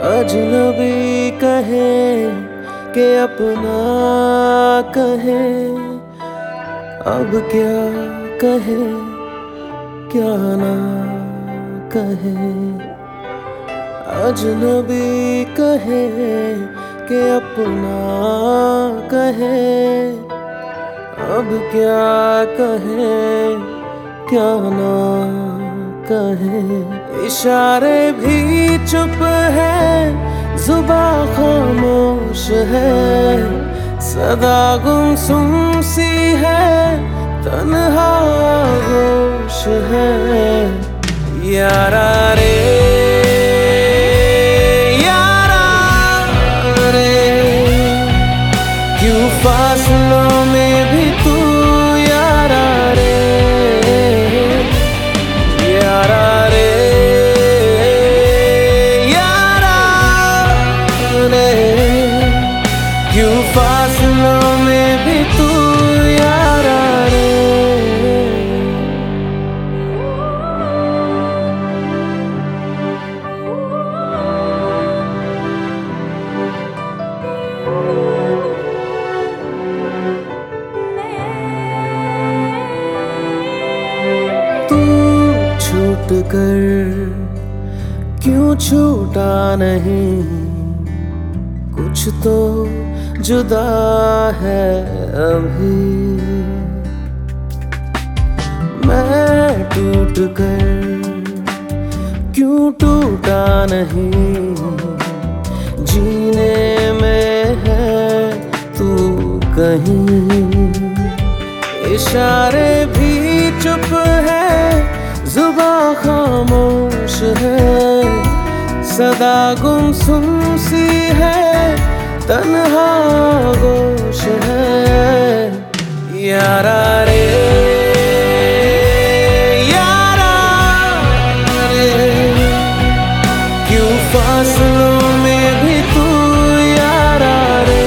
अजनबी कहे कि अपना कहे, अब क्या कहे क्या ना कहे। अजनबी कहे कि अपना कहे, अब क्या कहे क्या ना कहे। इशारे भी चुप है, जुबां खामोश है, सदा गुमसुम सी है, तन्हा होश है। यारा रे यारा रे, क्यों फासलों में भी तू यारा रे। यारा रे यारा रे, क्यों फासलों में भी तू यारा रे। तू छूट कर क्यों छूटा नहीं, कुछ तो जुदा है अभी। मैं टूट कर क्यों टूटा नहीं, जीने में है तू कहीं। इशारे भी चुप है, जुबां खामोश है, सदा गुमसुम सी है, तन्हा गोश है। यारा रे यारा रे, क्यों फासलों में भी तू यारा रे।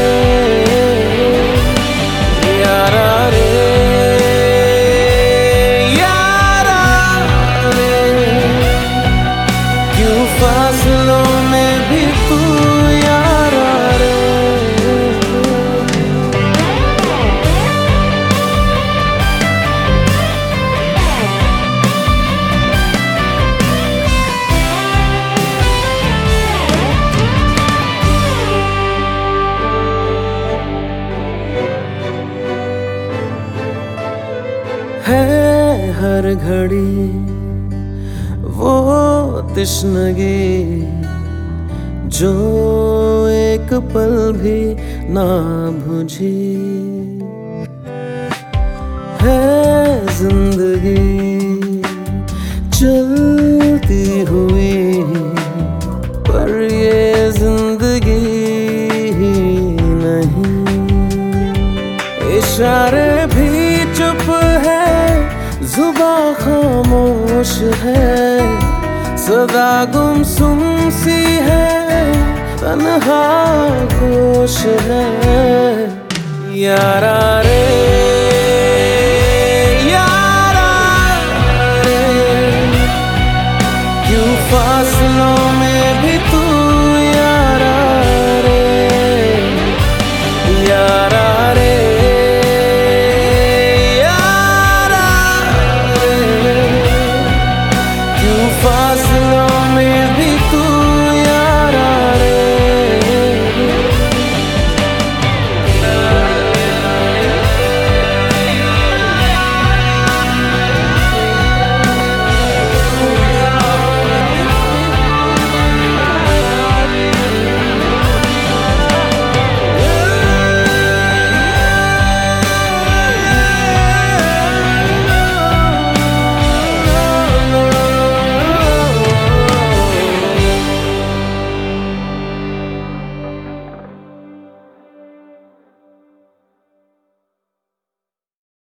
यारा रे यारा रे, क्यों फासलों में भी तू यारा रे। है हर घड़ी वो तश्नगी, जो एक पल भी ना बुझी। है जिंदगी चलती हुई, पर ये जिंदगी ही नहीं। इशारे भी चुप है, जुबां खामोश है, सदा गुमसुम सी है, तन्हा गोश है। यारा रे